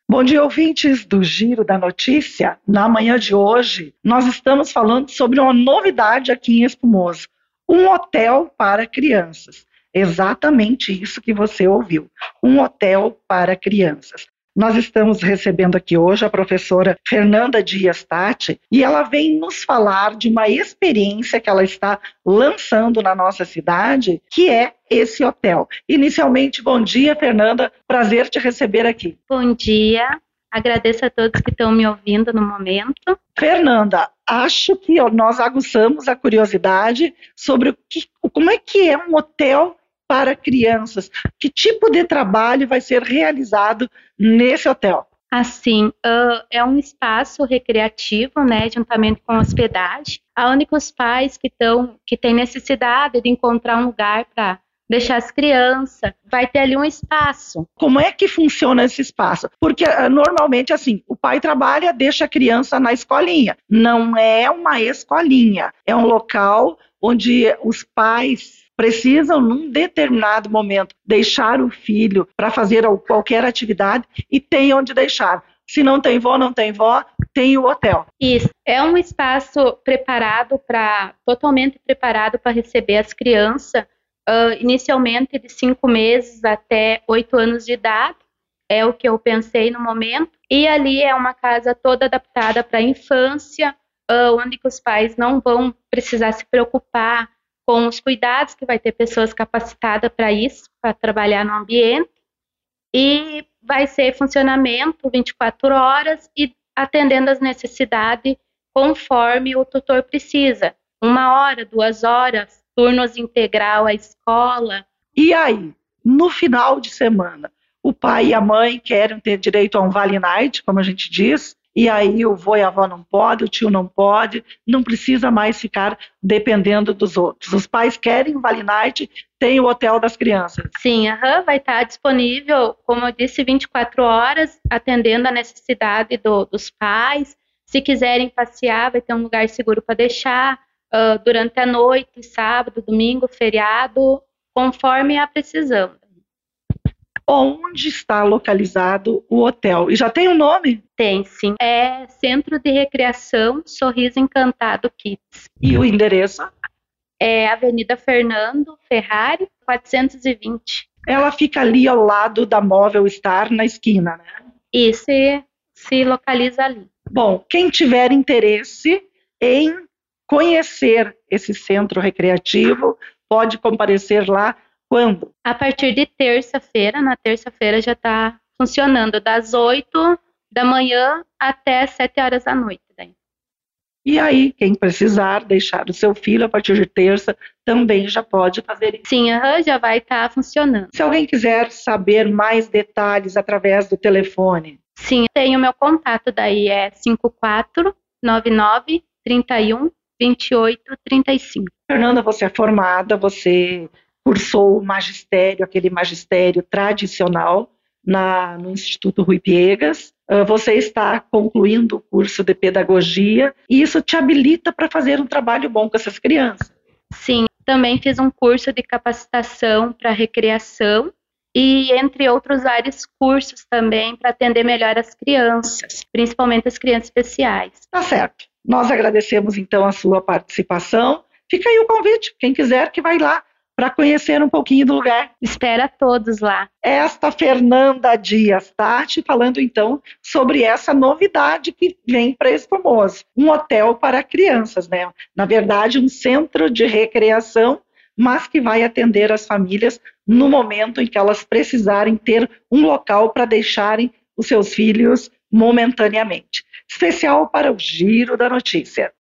Bom dia, ouvintes do Giro da Notícia. Na manhã de hoje, nós estamos falando sobre uma novidade aqui em Espumoso, um hotel para crianças. Exatamente isso que você ouviu, um hotel para crianças. Nós estamos recebendo aqui hoje a professora Fernanda Dias Tati e ela vem nos falar de uma experiência que ela está lançando na nossa cidade, que é esse hotel. Inicialmente, bom dia, Fernanda, prazer te receber aqui. Bom dia, agradeço a todos que estão me ouvindo no momento. Fernanda, acho que nós aguçamos a curiosidade sobre como é que é um hotel para crianças. Que tipo de trabalho vai ser realizado nesse hotel? Assim, é um espaço recreativo, né, juntamente com hospedagem, onde os pais que têm necessidade de encontrar um lugar para deixar as crianças, vai ter ali um espaço. Como é que funciona esse espaço? Porque normalmente assim, o pai trabalha, deixa a criança na escolinha. Não é uma escolinha, é um local onde os pais precisam, num determinado momento, deixar o filho para fazer qualquer atividade e tem onde deixar. Se não tem vó, tem o hotel. Isso, é um espaço totalmente preparado para receber as crianças, inicialmente de 5 meses até 8 anos de idade, é o que eu pensei no momento. E ali é uma casa toda adaptada para a infância, onde os pais não vão precisar se preocupar com os cuidados, que vai ter pessoas capacitadas para isso, para trabalhar no ambiente, e vai ser funcionamento 24 horas e atendendo às necessidades conforme o tutor precisa. 1 hora, 2 horas, turnos integral à escola. E aí, no final de semana, o pai e a mãe querem ter direito a um Vale Night, como a gente diz, e aí o vô e a avó não podem, o tio não pode, não precisa mais ficar dependendo dos outros. Os pais querem Vale Night, tem o hotel das crianças. Sim, vai estar disponível, como eu disse, 24 horas, atendendo a necessidade dos pais. Se quiserem passear, vai ter um lugar seguro para deixar, durante a noite, sábado, domingo, feriado, conforme a precisão. Onde está localizado o hotel? E já tem um nome? Tem, sim. É Centro de Recreação Sorriso Encantado Kids. E o endereço? É Avenida Fernando Ferrari, 420. Ela fica ali ao lado da Móvel Star, na esquina, né? Isso, se localiza ali. Bom, quem tiver interesse em conhecer esse centro recreativo, pode comparecer lá quando? A partir de terça-feira, na terça-feira já está funcionando, das 8 da manhã até 7 horas da noite. Daí. E aí, quem precisar deixar o seu filho a partir de terça, também já pode fazer isso. Sim, já vai estar funcionando. Se alguém quiser saber mais detalhes através do telefone. Sim, tenho meu contato, daí é 5499 31 28 35. Fernanda, você é formada, você cursou o magistério, aquele magistério tradicional no Instituto Rui Piegas. Você está concluindo o curso de pedagogia e isso te habilita para fazer um trabalho bom com essas crianças. Sim, também fiz um curso de capacitação para recreação e, entre outros vários cursos também, para atender melhor as crianças, principalmente as crianças especiais. Tá certo. Nós agradecemos então a sua participação. Fica aí o convite, quem quiser que vai lá para conhecer um pouquinho do lugar. Espero a todos lá. Esta Fernanda Dias Tati falando então sobre essa novidade que vem para Espumoso, um hotel para crianças, né? Na verdade, um centro de recreação, mas que vai atender as famílias no momento em que elas precisarem ter um local para deixarem os seus filhos momentaneamente. Especial para o Giro da Notícia.